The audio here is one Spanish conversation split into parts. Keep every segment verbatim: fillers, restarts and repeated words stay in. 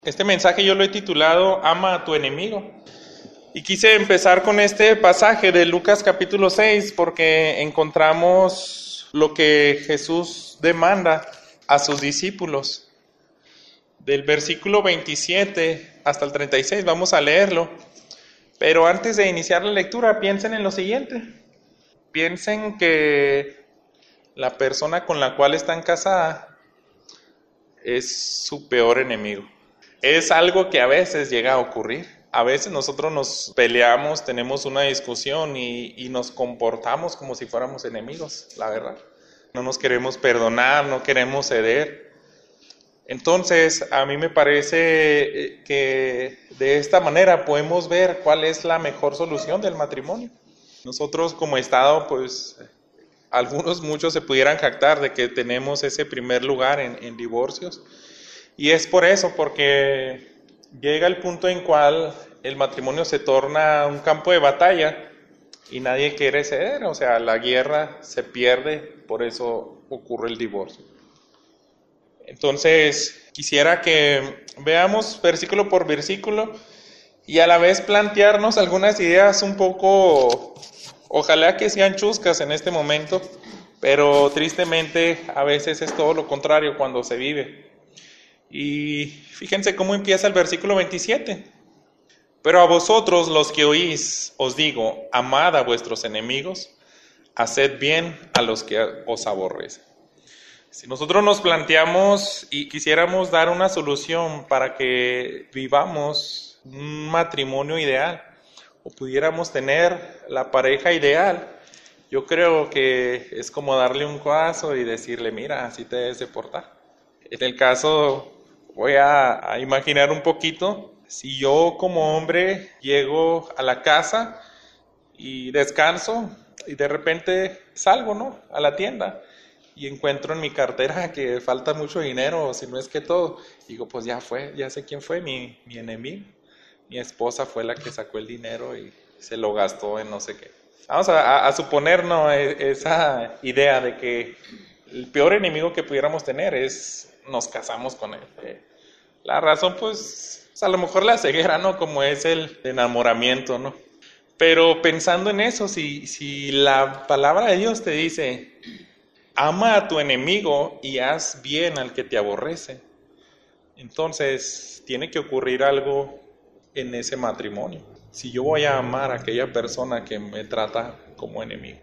Este mensaje yo lo he titulado Ama a tu enemigo. Y quise empezar con este pasaje de Lucas capítulo seis porque encontramos lo que Jesús demanda a sus discípulos. Del versículo veintisiete hasta el treinta y seis, vamos a leerlo. Pero antes de iniciar la lectura, piensen en lo siguiente. Piensen que la persona con la cual están casada es su peor enemigo. Es algo que a veces llega a ocurrir. A veces nosotros nos peleamos, tenemos una discusión y, y nos comportamos como si fuéramos enemigos, la verdad. No nos queremos perdonar, no queremos ceder. Entonces, a mí me parece que de esta manera podemos ver cuál es la mejor solución del matrimonio. Nosotros como Estado, pues, algunos, muchos se pudieran jactar de que tenemos ese primer lugar en, en divorcios. Y es por eso, porque llega el punto en cual el matrimonio se torna un campo de batalla y nadie quiere ceder, o sea, la guerra se pierde, por eso ocurre el divorcio. Entonces, quisiera que veamos versículo por versículo y a la vez plantearnos algunas ideas un poco, ojalá que sean chuscas en este momento, pero tristemente a veces es todo lo contrario cuando se vive. Y fíjense cómo empieza el versículo veintisiete. Pero a vosotros los que oís, os digo, amad a vuestros enemigos, haced bien a los que os aborrecen. Si nosotros nos planteamos y quisiéramos dar una solución para que vivamos un matrimonio ideal, o pudiéramos tener la pareja ideal, yo creo que es como darle un codazo y decirle, mira, así te debes de portar. En el caso, voy a, a imaginar un poquito, si yo como hombre llego a la casa y descanso y de repente salgo, ¿no?, a la tienda y encuentro en mi cartera que falta mucho dinero, o si no es que todo, digo, pues ya fue, ya sé quién fue mi, mi enemigo. Mi esposa fue la que sacó el dinero y se lo gastó en no sé qué. Vamos a, a, a suponer, ¿no?, esa idea de que el peor enemigo que pudiéramos tener es nos casamos con él. La razón, pues, a lo mejor la ceguera, ¿no?, como es el enamoramiento, ¿no? Pero pensando en eso, si, si la palabra de Dios te dice, ama a tu enemigo y haz bien al que te aborrece, entonces tiene que ocurrir algo en ese matrimonio. Si yo voy a amar a aquella persona que me trata como enemigo.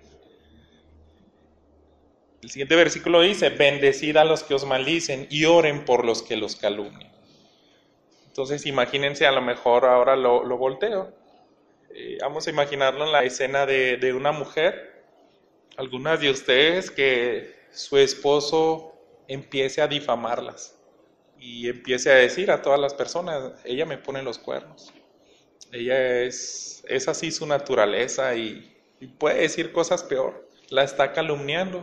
El siguiente versículo dice, bendecid a los que os maldicen y oren por los que los calumnian. Entonces imagínense, a lo mejor ahora lo, lo volteo. Eh, vamos a imaginarlo en la escena de, de una mujer. Algunas de ustedes que su esposo empiece a difamarlas y empiece a decir a todas las personas, ella me pone los cuernos. Ella es, es así su naturaleza y, y puede decir cosas peor. La está calumniando.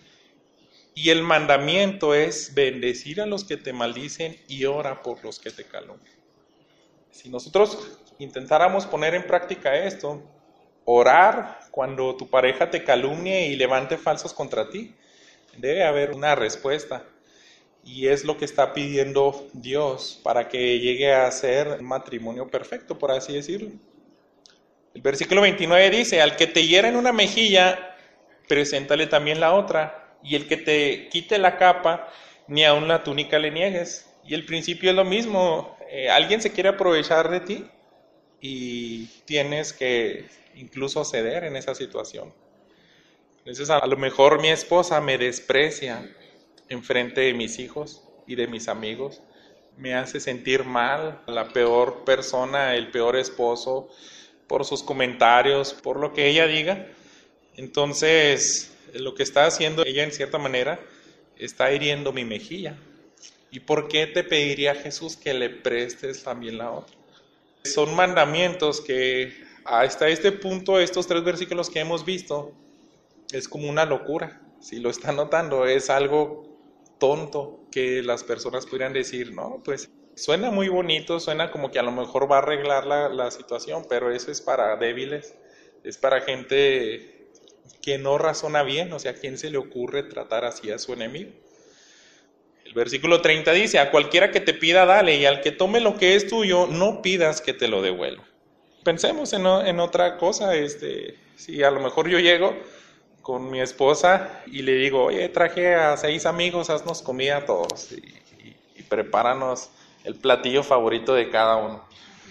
Y el mandamiento es bendecir a los que te maldicen y ora por los que te calumnian. Si nosotros intentáramos poner en práctica esto, orar cuando tu pareja te calumnie y levante falsos contra ti, debe haber una respuesta. Y es lo que está pidiendo Dios para que llegue a ser un matrimonio perfecto, por así decirlo. El versículo veintinueve dice, al que te hiera en una mejilla, preséntale también la otra. Y el que te quite la capa, ni aun la túnica le niegues. Y el principio es lo mismo. Eh, alguien se quiere aprovechar de ti y tienes que incluso ceder en esa situación. Entonces, a lo mejor mi esposa me desprecia enfrente de mis hijos y de mis amigos. Me hace sentir mal, la peor persona, el peor esposo, por sus comentarios, por lo que ella diga. Entonces, lo que está haciendo ella en cierta manera, está hiriendo mi mejilla. ¿Y por qué te pediría Jesús que le prestes también la otra? Son mandamientos que hasta este punto, estos tres versículos que hemos visto, es como una locura. Si lo están notando, es algo tonto que las personas pudieran decir, no, pues suena muy bonito, suena como que a lo mejor va a arreglar la, la situación, pero eso es para débiles, es para gente que no razona bien, o sea, ¿a quién se le ocurre tratar así a su enemigo? El versículo treinta dice, a cualquiera que te pida, dale, y al que tome lo que es tuyo, no pidas que te lo devuelva. Pensemos en, en otra cosa, este, si a lo mejor yo llego con mi esposa y le digo, oye, traje a seis amigos, haznos comida a todos, y, y, y prepáranos el platillo favorito de cada uno.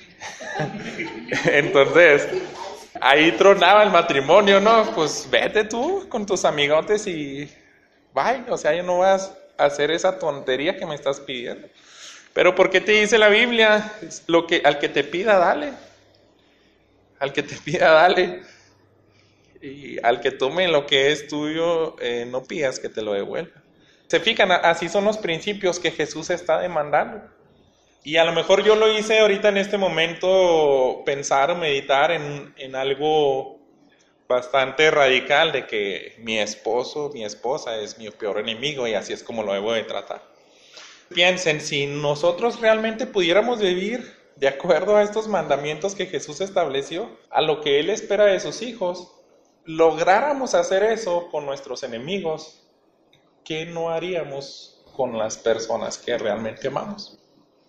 Entonces, ahí tronaba el matrimonio, ¿no? Pues vete tú con tus amigotes y bye, o sea, ya no vas a hacer esa tontería que me estás pidiendo. Pero ¿por qué te dice la Biblia? Lo que, al que te pida, dale. Al que te pida, dale. Y al que tome lo que es tuyo, eh, no pidas que te lo devuelva. Se fijan, así son los principios que Jesús está demandando. Y a lo mejor yo lo hice ahorita en este momento, pensar o meditar en, en algo bastante radical, de que mi esposo, mi esposa es mi peor enemigo y así es como lo debo de tratar. Piensen, si nosotros realmente pudiéramos vivir de acuerdo a estos mandamientos que Jesús estableció, a lo que Él espera de sus hijos, lográramos hacer eso con nuestros enemigos, ¿qué no haríamos con las personas que realmente amamos?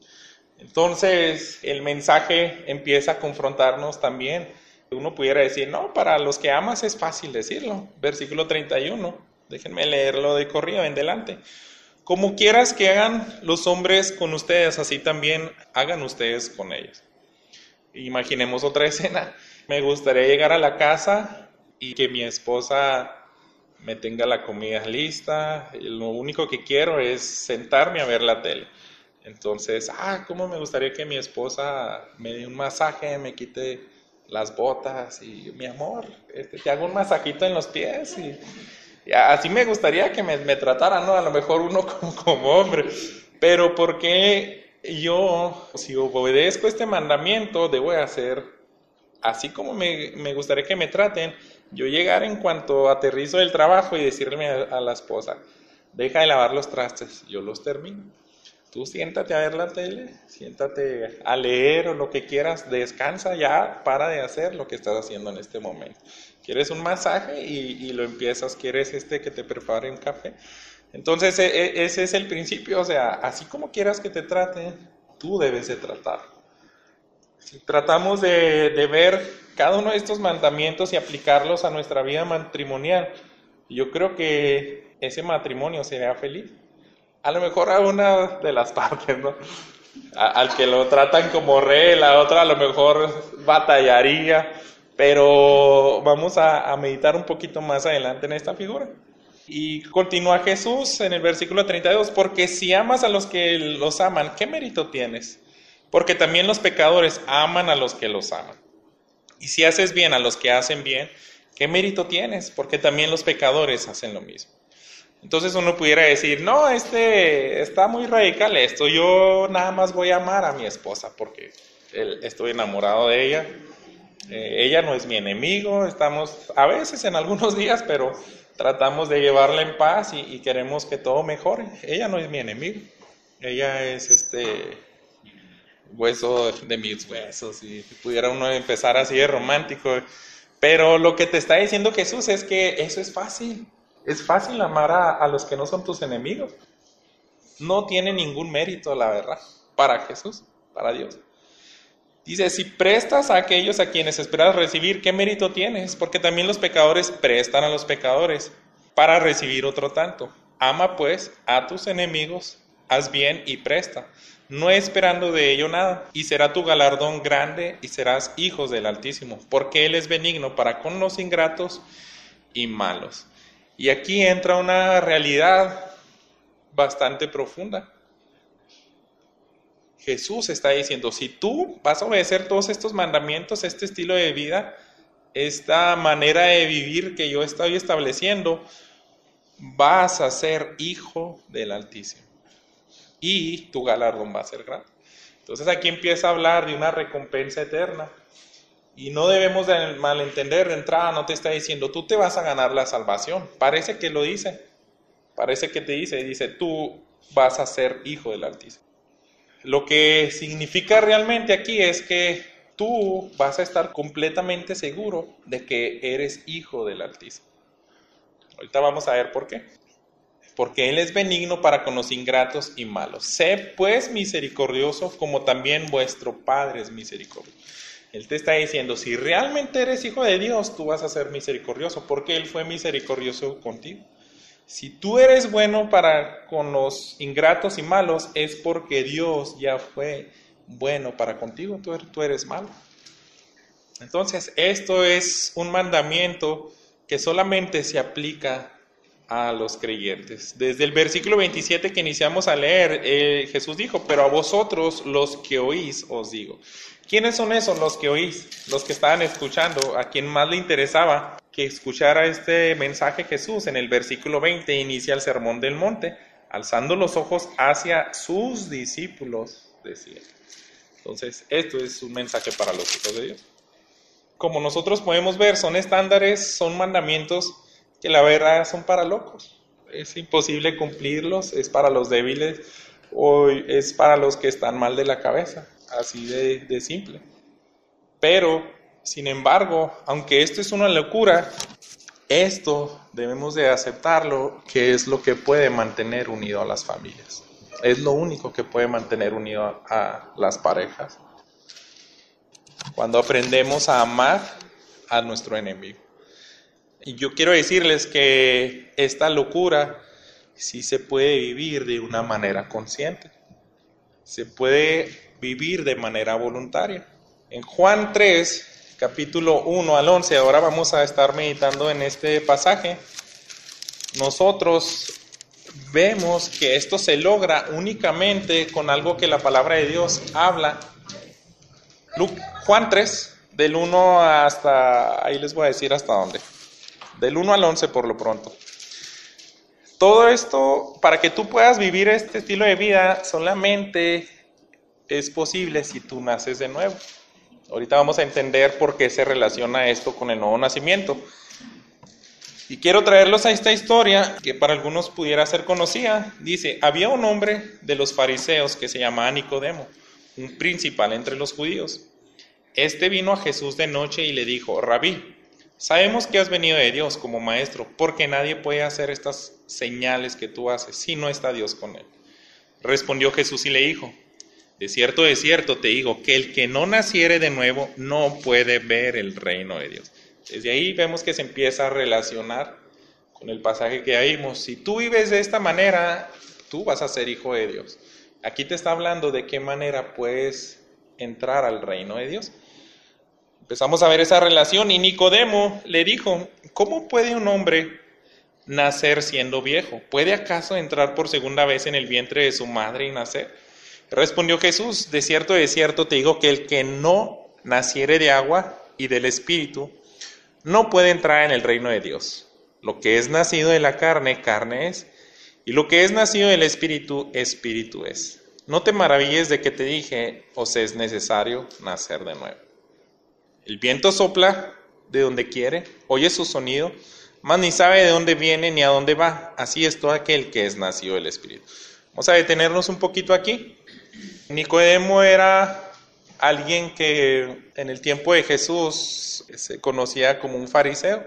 Entonces, el mensaje empieza a confrontarnos también. Uno pudiera decir, no, para los que amas es fácil decirlo. Versículo treinta y uno, déjenme leerlo de corrido en delante. Como quieras que hagan los hombres con ustedes, así también hagan ustedes con ellos. Imaginemos otra escena. Me gustaría llegar a la casa y que mi esposa me tenga la comida lista. Lo único que quiero es sentarme a ver la tele. Entonces, ah, cómo me gustaría que mi esposa me dé un masaje, me quite las botas y mi amor, este, te hago un masajito en los pies y, y así me gustaría que me, me trataran, ¿no? A lo mejor uno como, como hombre, pero ¿por qué yo, si obedezco este mandamiento, debo de hacer así como me, me gustaría que me traten? Yo llegar en cuanto aterrizo del trabajo y decirle a, a la esposa, deja de lavar los trastes, yo los termino. Tú siéntate a ver la tele, siéntate a leer o lo que quieras, descansa ya, para de hacer lo que estás haciendo en este momento. ¿Quieres un masaje? Y, y lo empiezas, ¿quieres este que te prepare un café? Entonces e, ese es el principio, o sea, así como quieras que te traten, tú debes de tratar. Si tratamos de, de ver cada uno de estos mandamientos y aplicarlos a nuestra vida matrimonial, yo creo que ese matrimonio será feliz. A lo mejor a una de las partes, ¿no? A, al que lo tratan como rey, la otra a lo mejor batallaría, pero vamos a, a meditar un poquito más adelante en esta figura. Y continúa Jesús en el versículo treinta y dos, porque si amas a los que los aman, ¿qué mérito tienes? Porque también los pecadores aman a los que los aman. Y si haces bien a los que hacen bien, ¿qué mérito tienes? Porque también los pecadores hacen lo mismo. Entonces uno pudiera decir, no, este está muy radical esto, yo nada más voy a amar a mi esposa porque estoy enamorado de ella, eh, ella no es mi enemigo, estamos a veces en algunos días, pero tratamos de llevarla en paz y, y queremos que todo mejore. Ella no es mi enemigo, ella es este hueso de mis huesos, y pudiera uno empezar así de romántico, pero lo que te está diciendo Jesús es que eso es fácil. Es fácil amar a, a los que no son tus enemigos. No tiene ningún mérito, la verdad, para Jesús, para Dios. Dice, si prestas a aquellos a quienes esperas recibir, ¿qué mérito tienes? Porque también los pecadores prestan a los pecadores para recibir otro tanto. Ama pues a tus enemigos, haz bien y presta, no esperando de ello nada, y será tu galardón grande y serás hijos del Altísimo, porque Él es benigno para con los ingratos y malos. Y aquí entra una realidad bastante profunda. Jesús está diciendo, si tú vas a obedecer todos estos mandamientos, este estilo de vida, esta manera de vivir que yo estoy estableciendo, vas a ser hijo del Altísimo. Y tu galardón va a ser grande. Entonces aquí empieza a hablar de una recompensa eterna. Y no debemos de malentender de entrada, no te está diciendo, tú te vas a ganar la salvación. Parece que lo dice, parece que te dice, dice, tú vas a ser hijo del Altísimo. Lo que significa realmente aquí es que tú vas a estar completamente seguro de que eres hijo del Altísimo. Ahorita vamos a ver por qué. porque Él es benigno para con los ingratos y malos. Sé pues misericordioso, como también vuestro Padre es misericordioso. Él te está diciendo, si realmente eres hijo de Dios, tú vas a ser misericordioso, porque Él fue misericordioso contigo. Si tú eres bueno para con los ingratos y malos, es porque Dios ya fue bueno para contigo, tú eres, tú eres malo. Entonces, esto es un mandamiento que solamente se aplica a los creyentes. Desde el versículo veintisiete que iniciamos a leer, eh, Jesús dijo, pero a vosotros los que oís os digo. ¿Quiénes son esos los que oís? Los que estaban escuchando, a quien más le interesaba que escuchara este mensaje Jesús. En el versículo veinte inicia el sermón del monte, alzando los ojos hacia sus discípulos, decía. Entonces, esto es un mensaje para los hijos de Dios. Como nosotros podemos ver, son estándares, son mandamientos que la verdad son para locos. Es imposible cumplirlos, es para los débiles o es para los que están mal de la cabeza, así de, de simple. Pero, sin embargo, aunque esto es una locura, esto debemos de aceptarlo, que es lo que puede mantener unido a las familias. Es lo único que puede mantener unido a, a las parejas. Cuando aprendemos a amar a nuestro enemigo. Y yo quiero decirles que esta locura sí se puede vivir de una manera consciente. Se puede vivir de manera voluntaria. En Juan tres, capítulo uno al once, ahora vamos a estar meditando en este pasaje. Nosotros vemos que esto se logra únicamente con algo que la palabra de Dios habla. Juan tres, del uno hasta, ahí les voy a decir hasta dónde. Del uno al once por lo pronto. Todo esto, para que tú puedas vivir este estilo de vida, solamente es posible si tú naces de nuevo. Ahorita vamos a entender por qué se relaciona esto con el nuevo nacimiento. Y quiero traerlos a esta historia, que para algunos pudiera ser conocida. Dice, había un hombre de los fariseos que se llamaba Nicodemo, un principal entre los judíos. Este vino a Jesús de noche y le dijo, Rabí, sabemos que has venido de Dios como maestro, porque nadie puede hacer estas señales que tú haces si no está Dios con él. Respondió Jesús y le dijo, de cierto, de cierto te digo, que el que no naciere de nuevo no puede ver el reino de Dios. Desde ahí vemos que se empieza a relacionar con el pasaje que vimos. Si tú vives de esta manera, tú vas a ser hijo de Dios. Aquí te está hablando de qué manera puedes entrar al reino de Dios. Empezamos a ver esa relación y Nicodemo le dijo, ¿cómo puede un hombre nacer siendo viejo? ¿Puede acaso entrar por segunda vez en el vientre de su madre y nacer? Respondió Jesús, de cierto, de cierto te digo que el que no naciere de agua y del Espíritu no puede entrar en el reino de Dios. Lo que es nacido de la carne, carne es, y lo que es nacido del Espíritu, Espíritu es. No te maravilles de que te dije, os es necesario nacer de nuevo. El viento sopla de donde quiere, oye su sonido, mas ni sabe de dónde viene ni a dónde va. Así es todo aquel que es nacido del Espíritu. Vamos a detenernos un poquito aquí. Nicodemo era alguien que en el tiempo de Jesús se conocía como un fariseo,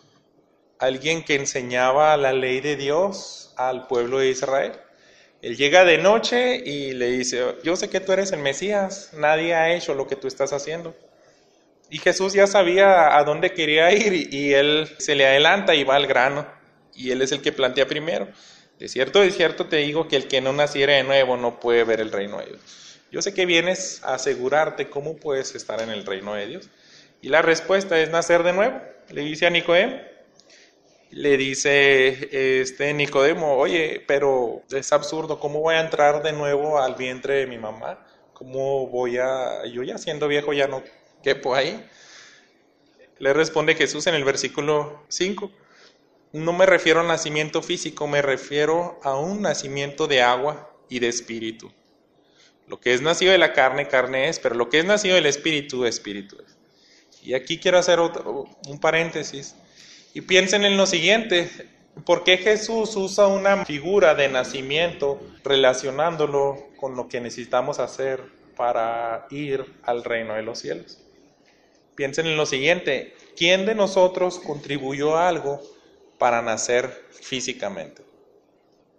alguien que enseñaba la ley de Dios al pueblo de Israel. Él llega de noche y le dice, yo sé que tú eres el Mesías, nadie ha hecho lo que tú estás haciendo. Y Jesús ya sabía a dónde quería ir y, y él se le adelanta y va al grano. Y él es el que plantea primero. De cierto, de cierto te digo que el que no naciere de nuevo no puede ver el reino de Dios. Yo sé que vienes a asegurarte cómo puedes estar en el reino de Dios. Y la respuesta es nacer de nuevo. Le dice a Nicodemo. Le dice este Nicodemo, oye, pero es absurdo, ¿cómo voy a entrar de nuevo al vientre de mi mamá? ¿Cómo voy a...? Yo ya siendo viejo ya no quepo ahí. Le responde Jesús en el versículo cinco. No me refiero a nacimiento físico, me refiero a un nacimiento de agua y de espíritu. Lo que es nacido de la carne, carne es, pero lo que es nacido del espíritu, espíritu es. Y aquí quiero hacer otro, un paréntesis. Y piensen en lo siguiente, ¿por qué Jesús usa una figura de nacimiento relacionándolo con lo que necesitamos hacer para ir al reino de los cielos? Piensen en lo siguiente, ¿quién de nosotros contribuyó a algo para nacer físicamente?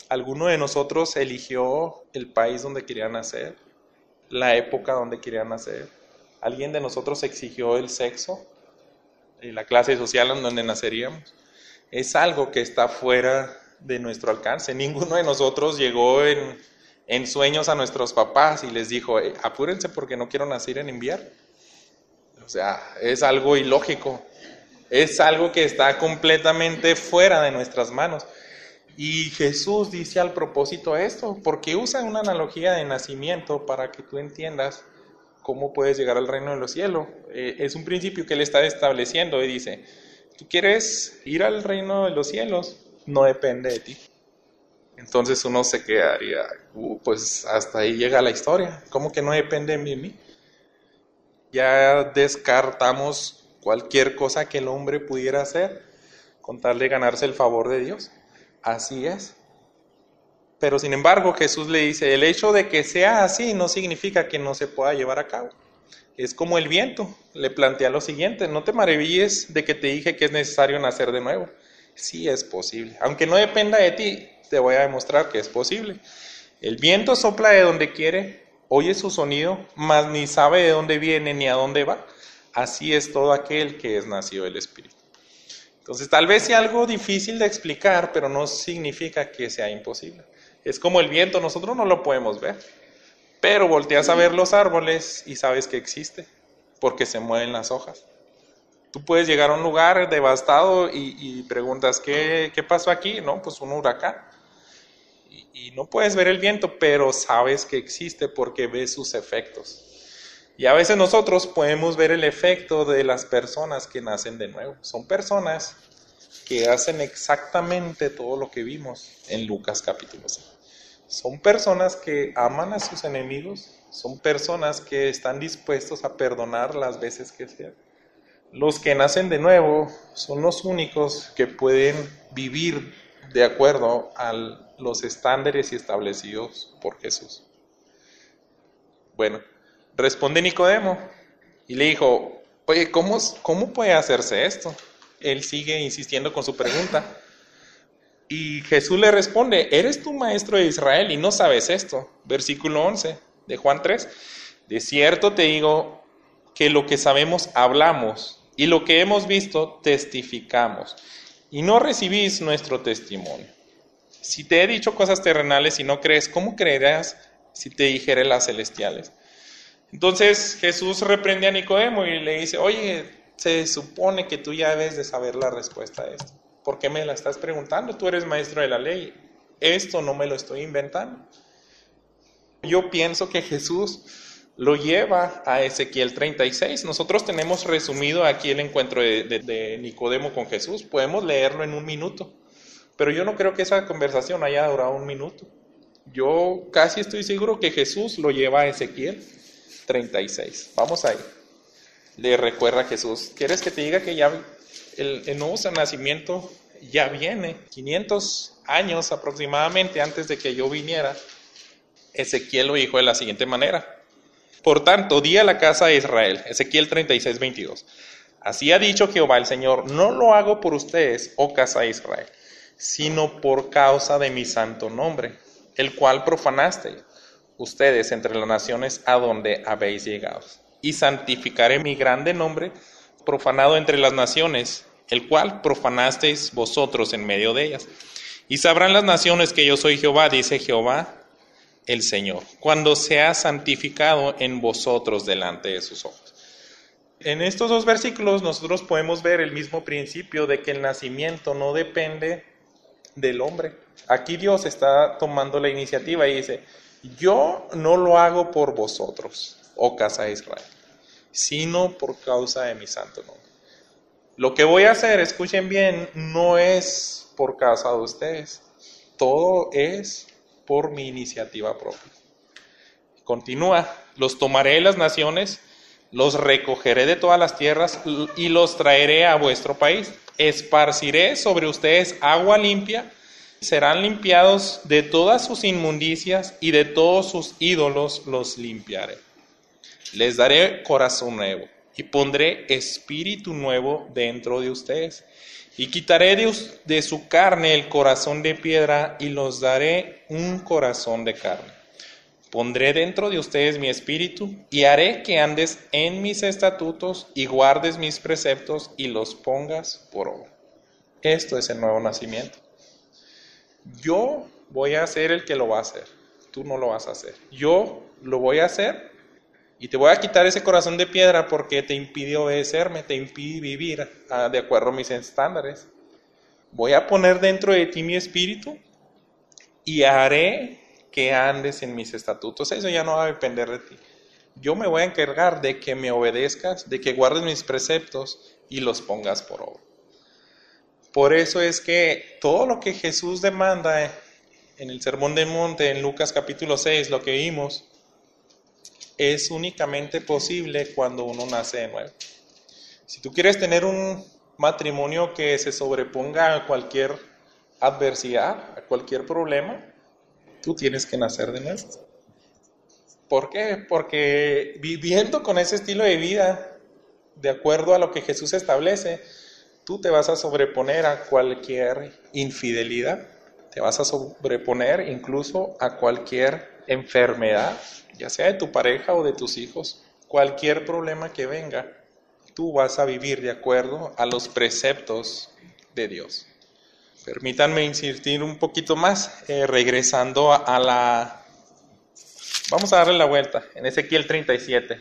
¿Alguno de nosotros eligió el país donde quería nacer? ¿La época donde quería nacer? ¿Alguien de nosotros exigió el sexo? ¿Y la clase social en donde naceríamos? Es algo que está fuera de nuestro alcance. Ninguno de nosotros llegó en, en sueños a nuestros papás y les dijo, eh, apúrense porque no quiero nacer en invierno. O sea, es algo ilógico. Es algo que está completamente fuera de nuestras manos. Y Jesús dice al propósito esto, porque usa una analogía de nacimiento para que tú entiendas cómo puedes llegar al reino de los cielos. Eh, es un principio que Él está estableciendo y dice, ¿tú quieres ir al reino de los cielos? No depende de ti. Entonces uno se quedaría, uh, pues hasta ahí llega la historia. ¿Cómo que no depende de mí? Ya descartamos cualquier cosa que el hombre pudiera hacer con tal de ganarse el favor de Dios. Así es. Pero sin embargo Jesús le dice, el hecho de que sea así no significa que no se pueda llevar a cabo. Es como el viento. Le plantea lo siguiente, no te maravilles de que te dije que es necesario nacer de nuevo. Sí es posible. Aunque no dependa de ti, te voy a demostrar que es posible. El viento sopla de donde quiere, oye su sonido, mas ni sabe de dónde viene ni a dónde va. Así es todo aquel que es nacido del Espíritu. Entonces tal vez sea algo difícil de explicar, pero no significa que sea imposible. Es como el viento, nosotros no lo podemos ver, pero volteas a ver los árboles y sabes que existe, porque se mueven las hojas. Tú puedes llegar a un lugar devastado y, y preguntas, ¿qué, ¿qué pasó aquí? No, pues un huracán. Y, y no puedes ver el viento, pero sabes que existe porque ves sus efectos. Y a veces nosotros podemos ver el efecto de las personas que nacen de nuevo. Son personas que hacen exactamente todo lo que vimos en Lucas capítulo seis. Son personas que aman a sus enemigos, son personas que están dispuestos a perdonar las veces que sean. Los que nacen de nuevo son los únicos que pueden vivir de acuerdo a los estándares establecidos por Jesús. Bueno, responde Nicodemo y le dijo, oye, ¿cómo, ¿cómo puede hacerse esto? Él sigue insistiendo con su pregunta. Y Jesús le responde, ¿eres tú maestro de Israel y no sabes esto? Versículo once de Juan tres. De cierto te digo que lo que sabemos hablamos y lo que hemos visto testificamos. Y no recibís nuestro testimonio. Si te he dicho cosas terrenales y no crees, ¿cómo creerás si te dijere las celestiales? Entonces Jesús reprende a Nicodemo y le dice, oye, se supone que tú ya debes de saber la respuesta a esto. ¿Por qué me la estás preguntando? Tú eres maestro de la ley. Esto no me lo estoy inventando. Yo pienso que Jesús lo lleva a Ezequiel treinta y seis. Nosotros tenemos resumido aquí el encuentro de, de, de Nicodemo con Jesús. Podemos leerlo en un minuto. Pero yo no creo que esa conversación haya durado un minuto. Yo casi estoy seguro que Jesús lo lleva a Ezequiel treinta y seis. Vamos ahí. Le recuerda a Jesús, ¿quieres que te diga que ya el, el nuevo nacimiento ya viene? quinientos años aproximadamente antes de que yo viniera, Ezequiel lo dijo de la siguiente manera. Por tanto, di a la casa de Israel, Ezequiel treinta y seis, veintidós. Así ha dicho Jehová el Señor, no lo hago por ustedes, oh casa de Israel, sino por causa de mi santo nombre, el cual profanasteis ustedes entre las naciones a donde habéis llegado. Y santificaré mi grande nombre, profanado entre las naciones, el cual profanasteis vosotros en medio de ellas. Y sabrán las naciones que yo soy Jehová, dice Jehová el Señor, cuando sea santificado en vosotros delante de sus ojos. En estos dos versículos nosotros podemos ver el mismo principio de que el nacimiento no depende del hombre. Aquí Dios está tomando la iniciativa y dice, yo no lo hago por vosotros, oh casa de Israel, sino por causa de mi santo nombre. Lo que voy a hacer, escuchen bien, no es por causa de ustedes, todo es por mi iniciativa propia. Continúa, los tomaré de las naciones, los recogeré de todas las tierras y los traeré a vuestro país. Esparciré sobre ustedes agua limpia, serán limpiados de todas sus inmundicias y de todos sus ídolos los limpiaré. Les daré corazón nuevo y pondré espíritu nuevo dentro de ustedes Y quitaré de, de su carne el corazón de piedra y los daré un corazón de carne. Pondré dentro de ustedes mi espíritu y haré que andes en mis estatutos y guardes mis preceptos y los pongas por obra. Esto es el nuevo nacimiento. Yo voy a ser el que lo va a hacer. Tú no lo vas a hacer. Yo lo voy a hacer y te voy a quitar ese corazón de piedra porque te impide obedecerme, te impide vivir ah, de acuerdo a mis estándares. Voy a poner dentro de ti mi espíritu y haré que andes en mis estatutos. Eso ya no va a depender de ti. Yo me voy a encargar de que me obedezcas, de que guardes mis preceptos y los pongas por obra. Por eso es que todo lo que Jesús demanda en el Sermón del Monte, en Lucas capítulo seis, lo que vimos, es únicamente posible cuando uno nace de nuevo. Si tú quieres tener un matrimonio que se sobreponga a cualquier adversidad, a cualquier problema, tú tienes que nacer de nuevo. ¿Por qué? Porque viviendo con ese estilo de vida, de acuerdo a lo que Jesús establece, tú te vas a sobreponer a cualquier infidelidad, te vas a sobreponer incluso a cualquier enfermedad, ya sea de tu pareja o de tus hijos, cualquier problema que venga, tú vas a vivir de acuerdo a los preceptos de Dios. Permítanme insistir un poquito más, eh, regresando a, a la... Vamos a darle la vuelta, en Ezequiel treinta y siete.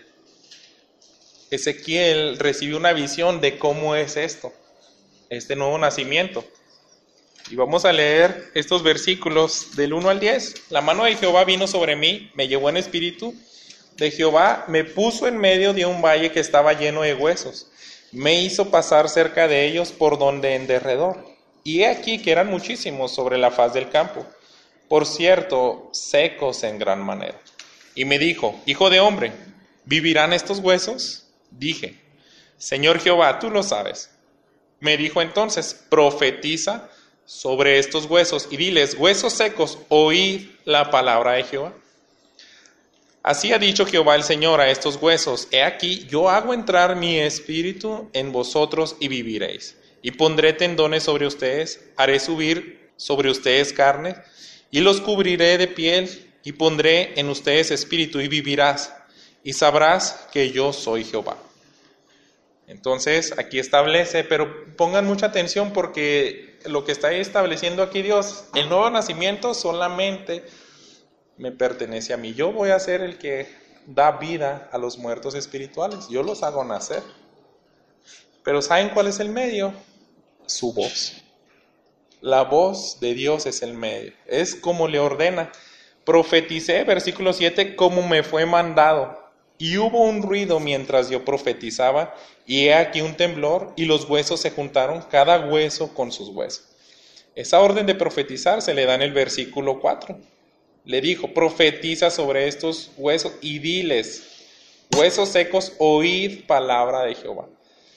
Ezequiel recibió una visión de cómo es esto, este nuevo nacimiento. Y vamos a leer estos versículos del uno al diez. La mano de Jehová vino sobre mí, me llevó en espíritu de Jehová, me puso en medio de un valle que estaba lleno de huesos. Me hizo pasar cerca de ellos por donde en derredor. Y he aquí que eran muchísimos sobre la faz del campo, por cierto, secos en gran manera. Y me dijo, hijo de hombre, ¿vivirán estos huesos? Dije, Señor Jehová, tú lo sabes. Me dijo entonces, profetiza sobre estos huesos y diles, huesos secos, oíd la palabra de Jehová. Así ha dicho Jehová el Señor a estos huesos, he aquí, yo hago entrar mi espíritu en vosotros y viviréis. Y pondré tendones sobre ustedes, haré subir sobre ustedes carne, y los cubriré de piel, y pondré en ustedes espíritu, y vivirás, y sabrás que yo soy Jehová. Entonces, aquí establece, pero pongan mucha atención porque lo que está estableciendo aquí Dios, el nuevo nacimiento solamente me pertenece a mí. Yo voy a ser el que da vida a los muertos espirituales, yo los hago nacer. Pero ¿saben cuál es el medio? Su voz. La voz de Dios es el medio, es como le ordena. Profeticé, versículo siete, como me fue mandado. Y hubo un ruido mientras yo profetizaba, y he aquí un temblor, y los huesos se juntaron, cada hueso con sus huesos. Esa orden de profetizar se le da en el versículo cuatro. Le dijo, profetiza sobre estos huesos y diles, huesos secos, oíd palabra de Jehová.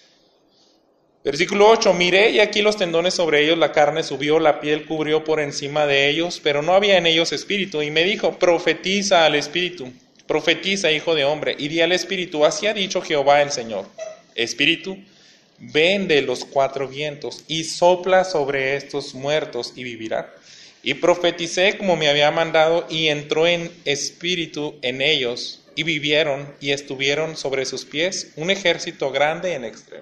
Versículo ocho, miré y aquí los tendones sobre ellos, la carne subió, la piel cubrió por encima de ellos, pero no había en ellos espíritu. Y me dijo, profetiza al espíritu, profetiza, hijo de hombre, y di al espíritu, así ha dicho Jehová el Señor. Espíritu, ven de los cuatro vientos y sopla sobre estos muertos y vivirá. Y profeticé como me había mandado y entró en espíritu en ellos y vivieron y estuvieron sobre sus pies un ejército grande en extremo.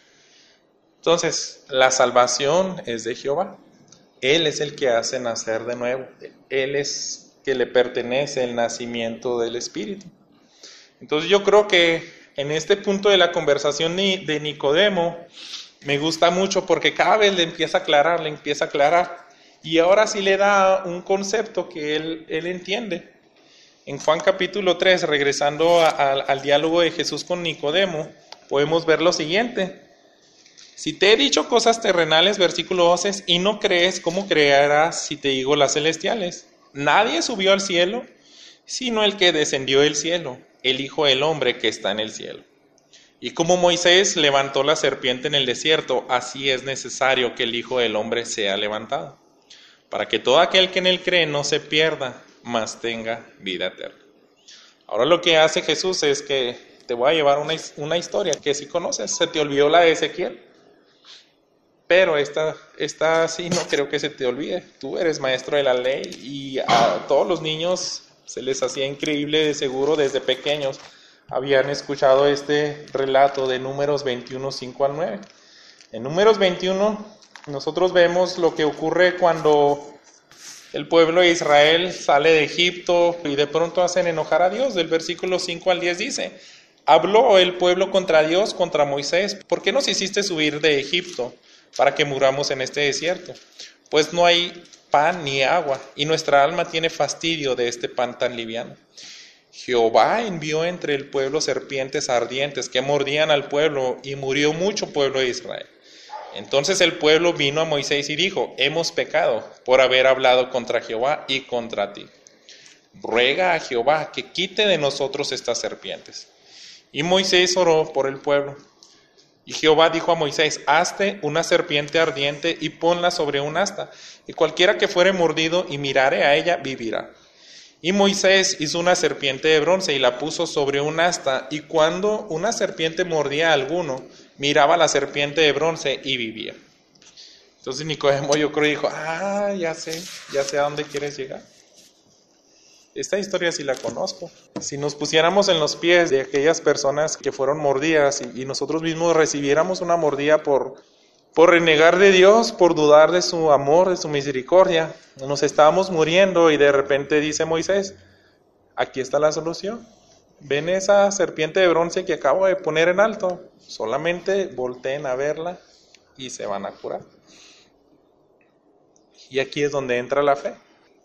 Entonces, la salvación es de Jehová. Él es el que hace nacer de nuevo. Él es que le pertenece el nacimiento del Espíritu. Entonces, yo creo que en este punto de la conversación de Nicodemo, me gusta mucho porque cada vez le empieza a aclarar, le empieza a aclarar. Y ahora sí le da un concepto que él, él entiende. En Juan capítulo tres, regresando a, a, al diálogo de Jesús con Nicodemo, podemos ver lo siguiente. Si te he dicho cosas terrenales, versículo doce, y no crees, ¿cómo creerás si te digo las celestiales? Nadie subió al cielo, sino el que descendió del cielo, el Hijo del Hombre que está en el cielo. Y como Moisés levantó la serpiente en el desierto, así es necesario que el Hijo del Hombre sea levantado, para que todo aquel que en él cree no se pierda, mas tenga vida eterna. Ahora lo que hace Jesús es que te voy a llevar una, una historia que si conoces, se te olvidó la de Ezequiel. pero esta, esta sí no creo que se te olvide. Tú eres maestro de la ley y a todos los niños se les hacía increíble, de seguro desde pequeños habían escuchado este relato de Números veintiuno, cinco al nueve. En Números veintiuno nosotros vemos lo que ocurre cuando el pueblo de Israel sale de Egipto y de pronto hacen enojar a Dios. Del versículo cinco al diez dice: habló el pueblo contra Dios, contra Moisés: ¿por qué nos hiciste subir de Egipto para que muramos en este desierto? Pues no hay pan ni agua, y nuestra alma tiene fastidio de este pan tan liviano. Jehová envió entre el pueblo serpientes ardientes que mordían al pueblo, y murió mucho pueblo de Israel. Entonces el pueblo vino a Moisés y dijo: hemos pecado por haber hablado contra Jehová y contra ti. Ruega a Jehová que quite de nosotros estas serpientes. Y Moisés oró por el pueblo. Y Jehová dijo a Moisés: hazte una serpiente ardiente y ponla sobre un asta, y cualquiera que fuere mordido y mirare a ella vivirá. Y Moisés hizo una serpiente de bronce y la puso sobre un asta, y cuando una serpiente mordía a alguno, miraba a la serpiente de bronce y vivía. Entonces Nicodemo, yo creo, dijo: ah, ya sé, ya sé a dónde quieres llegar. Esta historia sí la conozco. Si nos pusiéramos en los pies de aquellas personas que fueron mordidas y, y nosotros mismos recibiéramos una mordida por, por renegar de Dios, por dudar de su amor, de su misericordia, nos estábamos muriendo y de repente dice Moisés: aquí está la solución. ¿Ven esa serpiente de bronce que acabo de poner en alto? Solamente volteen a verla y se van a curar. Y aquí es donde entra la fe.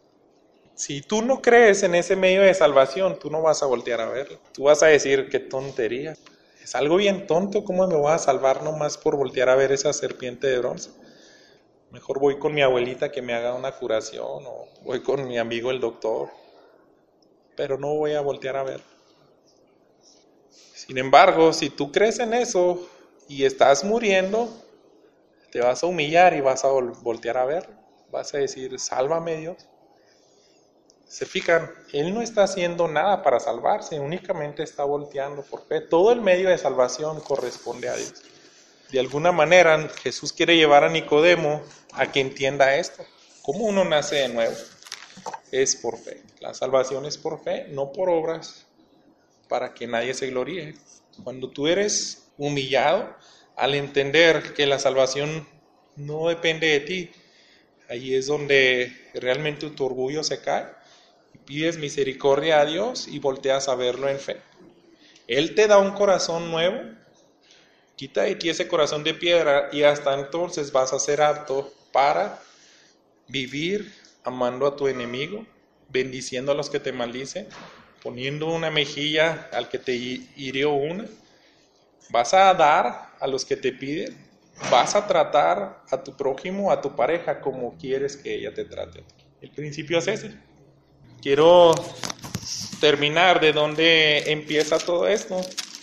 Si tú no crees en ese medio de salvación, tú no vas a voltear a verlo. Tú vas a decir: qué tontería. Es algo bien tonto, ¿cómo me voy a salvar nomás por voltear a ver esa serpiente de bronce? Mejor voy con mi abuelita que me haga una curación, o voy con mi amigo el doctor, pero no voy a voltear a ver. Sin embargo, si tú crees en eso y estás muriendo, te vas a humillar y vas a voltear a ver. Vas a decir: sálvame, Dios. Se fijan, Él no está haciendo nada para salvarse, únicamente está volteando por fe. Todo el medio de salvación corresponde a Dios. De alguna manera, Jesús quiere llevar a Nicodemo a que entienda esto. ¿Cómo uno nace de nuevo? Es por fe. La salvación es por fe, no por obras, para que nadie se gloríe. Cuando tú eres humillado, al entender que la salvación no depende de ti, ahí es donde realmente tu orgullo se cae. Pides misericordia a Dios y volteas a verlo en fe. Él te da un corazón nuevo, quita de ti ese corazón de piedra y hasta entonces vas a ser apto para vivir amando a tu enemigo, bendiciendo a los que te maldicen, poniendo una mejilla al que te hirió una. Vas a dar a los que te piden, vas a tratar a tu prójimo, a tu pareja, como quieres que ella te trate. El principio es ese. Quiero terminar de donde empieza todo esto.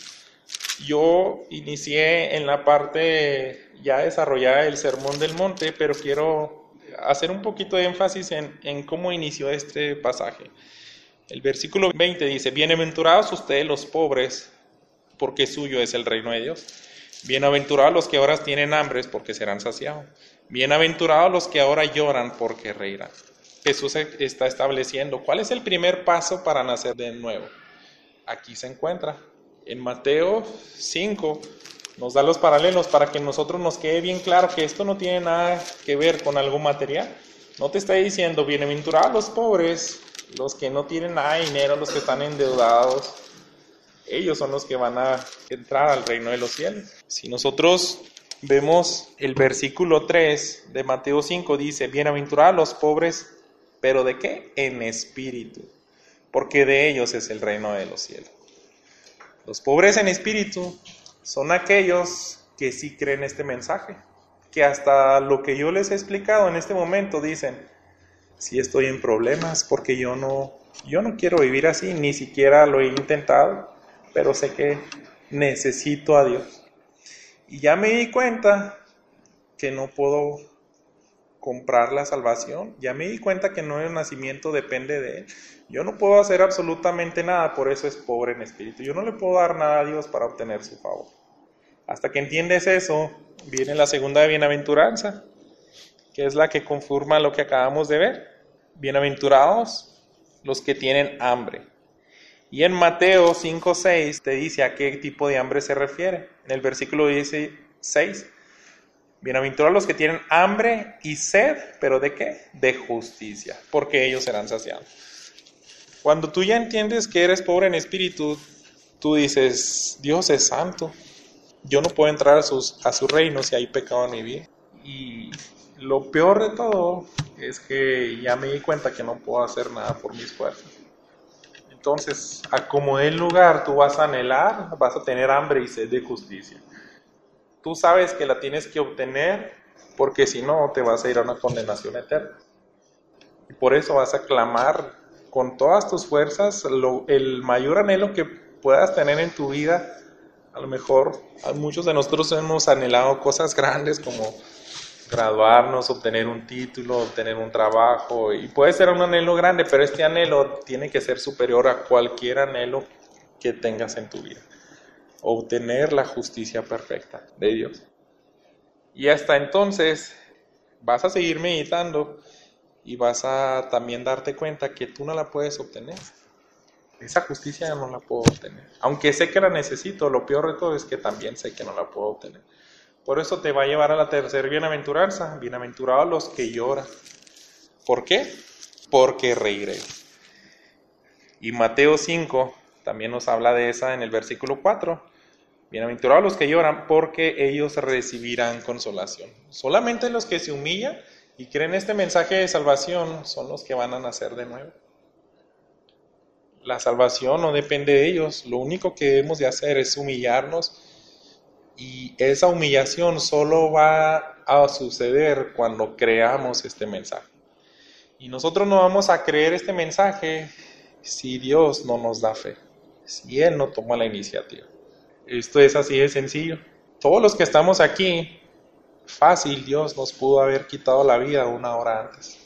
Yo inicié en la parte ya desarrollada del Sermón del Monte, pero quiero hacer un poquito de énfasis en, en cómo inició este pasaje. El versículo veinte dice: bienaventurados ustedes los pobres, porque suyo es el reino de Dios. Bienaventurados los que ahora tienen hambre, porque serán saciados. Bienaventurados los que ahora lloran, porque reirán. Jesús está estableciendo cuál es el primer paso para nacer de nuevo. Aquí se encuentra. En Mateo cinco nos da los paralelos para que nosotros nos quede bien claro que esto no tiene nada que ver con algo material. No te está diciendo: bienaventurados los pobres, los que no tienen nada de dinero, los que están endeudados. Ellos son los que van a entrar al reino de los cielos. Si nosotros vemos el versículo tres de Mateo cinco, dice: bienaventurados los pobres, ¿pero de qué? En espíritu, porque de ellos es el reino de los cielos. Los pobres en espíritu son aquellos que sí creen este mensaje, que hasta lo que yo les he explicado en este momento dicen: sí estoy en problemas, porque yo no, yo no quiero vivir así, ni siquiera lo he intentado, pero sé que necesito a Dios. Y ya me di cuenta que no puedo comprar la salvación. Ya me di cuenta que no el nacimiento depende de Él. Yo no puedo hacer absolutamente nada, por eso es pobre en espíritu. Yo no le puedo dar nada a Dios para obtener su favor. Hasta que entiendes eso, viene la segunda bienaventuranza, que es la que conforma lo que acabamos de ver. Bienaventurados los que tienen hambre. Y en Mateo cinco seis te dice a qué tipo de hambre se refiere. En el versículo dieciséis, bienaventurados los que tienen hambre y sed, ¿pero de qué? De justicia, porque ellos serán saciados. Cuando tú ya entiendes que eres pobre en espíritu, tú dices, Dios es santo. Yo no puedo entrar a, sus, a su reino si hay pecado en mi vida. Y lo peor de todo es que ya me di cuenta que no puedo hacer nada por mis fuerzas. Entonces, a como el lugar, tú vas a anhelar, vas a tener hambre y sed de justicia. Tú sabes que la tienes que obtener, porque si no, te vas a ir a una condenación eterna. Y por eso vas a clamar con todas tus fuerzas lo, el mayor anhelo que puedas tener en tu vida. A lo mejor muchos de nosotros hemos anhelado cosas grandes como graduarnos, obtener un título, obtener un trabajo, y puede ser un anhelo grande, pero este anhelo tiene que ser superior a cualquier anhelo que tengas en tu vida. Obtener la justicia perfecta de Dios. Y hasta entonces vas a seguir meditando y vas a también darte cuenta que tú no la puedes obtener. Esa justicia no la puedo obtener. Aunque sé que la necesito, lo peor de todo es que también sé que no la puedo obtener. Por eso te va a llevar a la tercera bienaventuranza. Bienaventurados los que lloran. ¿Por qué? Porque reiré. Y Mateo cinco también nos habla de esa en el versículo cuatro. Bienaventurados los que lloran, porque ellos recibirán consolación. Solamente los que se humillan y creen este mensaje de salvación son los que van a nacer de nuevo. La salvación no depende de ellos, lo único que debemos de hacer es humillarnos, y esa humillación solo va a suceder cuando creamos este mensaje. Y nosotros no vamos a creer este mensaje si Dios no nos da fe, si Él no toma la iniciativa. Esto es así de sencillo. Todos los que estamos aquí, fácil, Dios nos pudo haber quitado la vida una hora antes.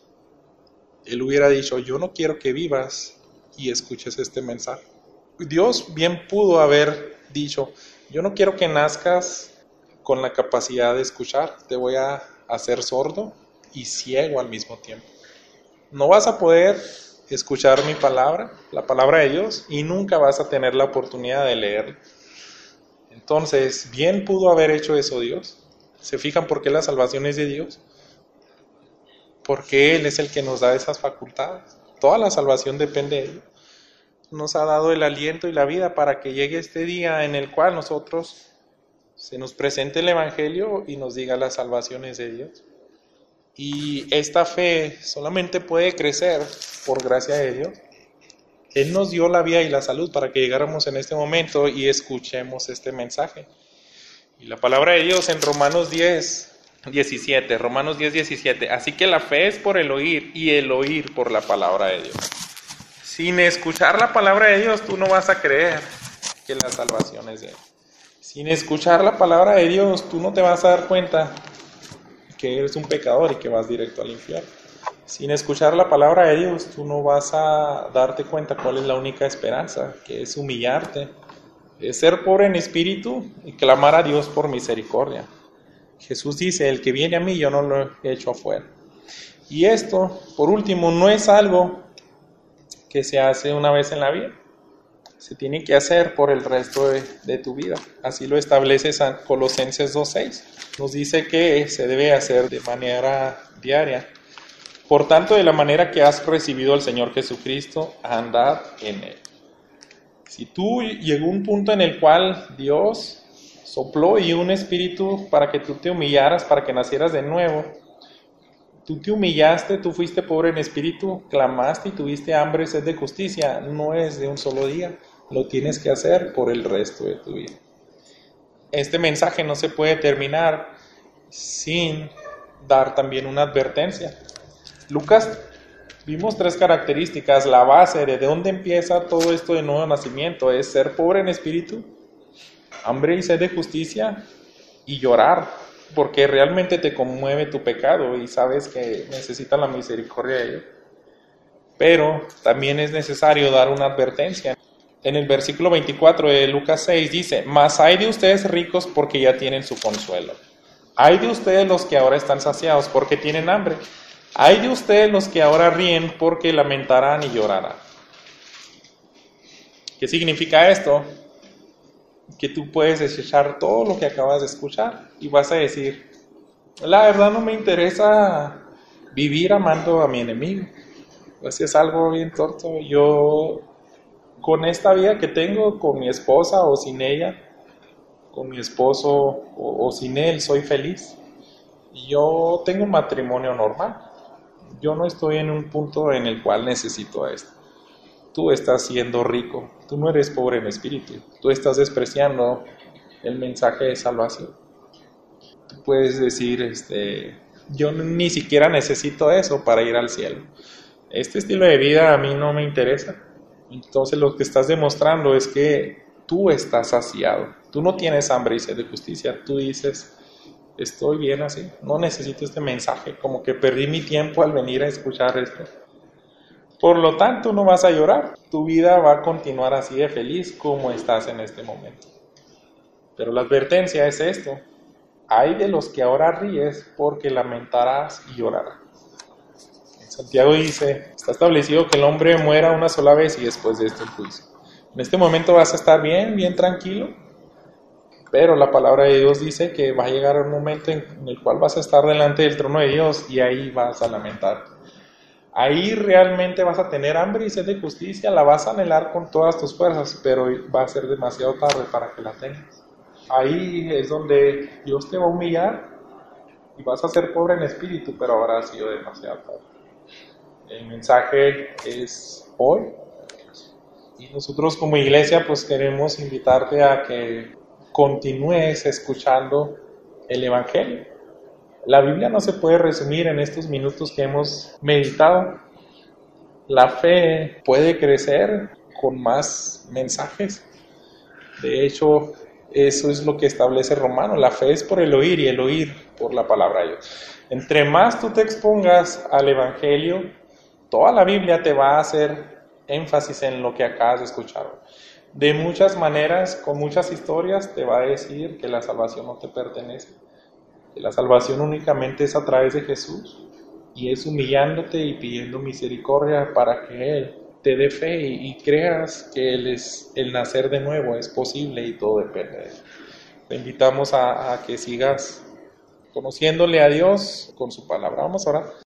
Él hubiera dicho, yo no quiero que vivas y escuches este mensaje. Dios bien pudo haber dicho, yo no quiero que nazcas con la capacidad de escuchar, te voy a hacer sordo y ciego al mismo tiempo. No vas a poder escuchar mi palabra, la palabra de Dios, y nunca vas a tener la oportunidad de leerla. Entonces, bien pudo haber hecho eso Dios. ¿Se fijan por qué la salvación es de Dios? Porque Él es el que nos da esas facultades. Toda la salvación depende de Él. Nos ha dado el aliento y la vida para que llegue este día en el cual nosotros se nos presente el Evangelio y nos diga las salvaciones de Dios. Y esta fe solamente puede crecer por gracia de Dios. Él nos dio la vida y la salud para que llegáramos en este momento y escuchemos este mensaje. Y la palabra de Dios en Romanos diez, diecisiete, Romanos diez, diecisiete. Así que la fe es por el oír y el oír por la palabra de Dios. Sin escuchar la palabra de Dios, tú no vas a creer que la salvación es de Él. Sin escuchar la palabra de Dios, tú no te vas a dar cuenta que eres un pecador y que vas directo al infierno. Sin escuchar la palabra de Dios, tú no vas a darte cuenta cuál es la única esperanza, que es humillarte, es ser pobre en espíritu y clamar a Dios por misericordia. Jesús dice, el que viene a mí, yo no lo he hecho afuera. Y esto, por último, no es algo que se hace una vez en la vida. Se tiene que hacer por el resto de, de tu vida. Así lo establece San Colosenses dos seis. Nos dice que se debe hacer de manera diaria. Por tanto, de la manera que has recibido al Señor Jesucristo, andad en Él. Si tú llegó un punto en el cual Dios sopló y un espíritu para que tú te humillaras, para que nacieras de nuevo, tú te humillaste, tú fuiste pobre en espíritu, clamaste y tuviste hambre y sed de justicia, no es de un solo día, lo tienes que hacer por el resto de tu vida. Este mensaje no se puede terminar sin dar también una advertencia. Lucas, vimos tres características, la base de dónde empieza todo esto de nuevo nacimiento, es ser pobre en espíritu, hambre y sed de justicia y llorar, porque realmente te conmueve tu pecado y sabes que necesitas la misericordia de Dios. Pero también es necesario dar una advertencia. En el versículo veinticuatro de Lucas seis dice, mas hay de ustedes ricos porque ya tienen su consuelo. Hay de ustedes los que ahora están saciados porque tienen hambre. Hay de ustedes los que ahora ríen porque lamentarán y llorarán. ¿Qué significa esto? Que tú puedes desechar todo lo que acabas de escuchar y vas a decir, la verdad no me interesa vivir amando a mi enemigo. Pues es algo bien tonto. Yo con esta vida que tengo, con mi esposa o sin ella, con mi esposo o, o sin él, soy feliz. Yo tengo un matrimonio normal. Yo no estoy en un punto en el cual necesito esto. Tú estás siendo rico. Tú no eres pobre en espíritu. Tú estás despreciando el mensaje de salvación. Tú puedes decir, este, yo ni siquiera necesito eso para ir al cielo. Este estilo de vida a mí no me interesa. Entonces lo que estás demostrando es que tú estás saciado. Tú no tienes hambre y sed de justicia. Tú dices, estoy bien así. No necesito este mensaje. Como que perdí mi tiempo al venir a escuchar esto. Por lo tanto, no vas a llorar. Tu vida va a continuar así de feliz como estás en este momento. Pero la advertencia es esto. Hay de los que ahora ríes porque lamentarás y llorarás. Santiago dice, está establecido que el hombre muera una sola vez y después de esto el juicio. En este momento vas a estar bien, bien tranquilo, pero la palabra de Dios dice que va a llegar un momento en el cual vas a estar delante del trono de Dios y ahí vas a lamentar. Ahí realmente vas a tener hambre y sed de justicia, la vas a anhelar con todas tus fuerzas, pero va a ser demasiado tarde para que la tengas. Ahí es donde Dios te va a humillar y vas a ser pobre en espíritu, pero habrá sido demasiado tarde. El mensaje es hoy y nosotros como iglesia pues queremos invitarte a que continúes escuchando el Evangelio. La Biblia no se puede resumir en estos minutos que hemos meditado. La fe puede crecer con más mensajes. De hecho, eso es lo que establece Romano. La fe es por el oír y el oír por la palabra de Dios. Entre más tú te expongas al Evangelio, toda la Biblia te va a hacer énfasis en lo que acabas de escuchar. De muchas maneras, con muchas historias, te va a decir que la salvación no te pertenece. Que la salvación únicamente es a través de Jesús. Y es humillándote y pidiendo misericordia para que Él te dé fe y, y creas que Él es, el nacer de nuevo es posible y todo depende de Él. Te invitamos a, a que sigas conociéndole a Dios con su palabra. Vamos a orar.